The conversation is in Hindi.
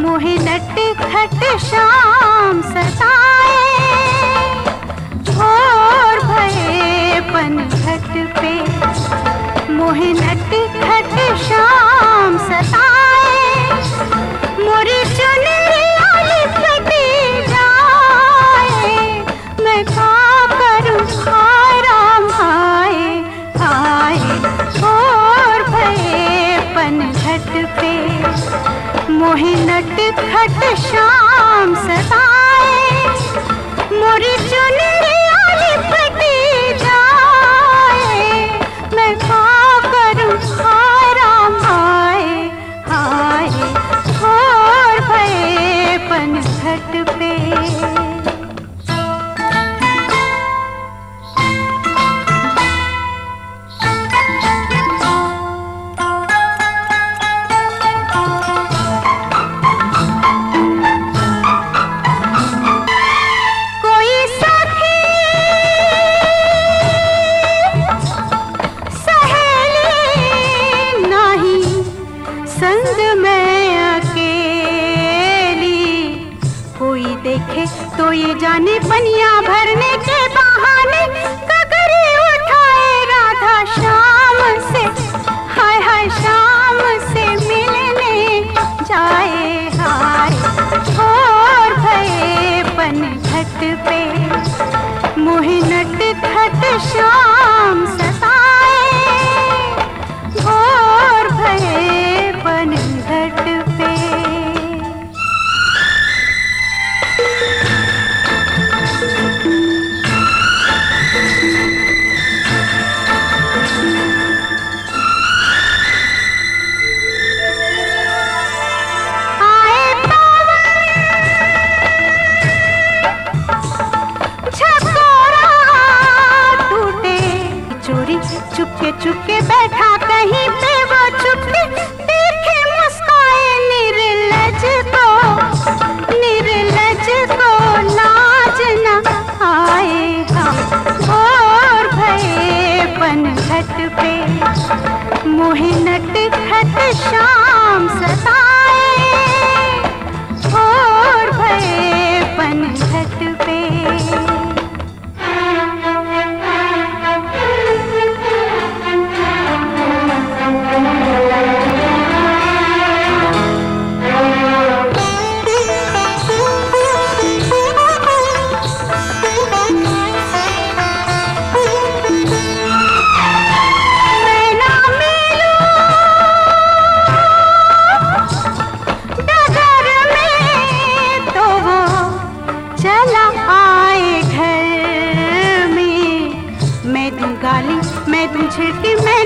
मोहे नटखट शाम सताए, और भये पनघट पे मोहे नटखट शाम सताए। मोरी चुनरिया लिपटी जाए, मैं क्या करूं हाय राम हाय हाय। और भये पनघट पे मोहे नटखट शाम सताए। मोरी चुनरिया लिपटी जाए, मैं क्या करूं हाय राम हाय हाय। और भये पनघट पे संग में अकेली, कोई देखे तो ये जाने पनिया भरने के बहाने कगरी उठाए राधा शाम से, हाय हाय शाम से मिलने जाए हाय। और भये पनघट पे मोहे नटखट शाम सताए, और भये पनघट पे। आए पवन झकोरा टूटे, चोरी चुपके चुपके बैठा कहीं पे वो चुपके देखे मुस्काए निर्लज को लाज न आएगा। और भये पनघट पे मोहे नटखट शाम सताए, और भये पनघट पे। चला आए घर में, मैं दूं गाली मैं दूं झिड़की, मैं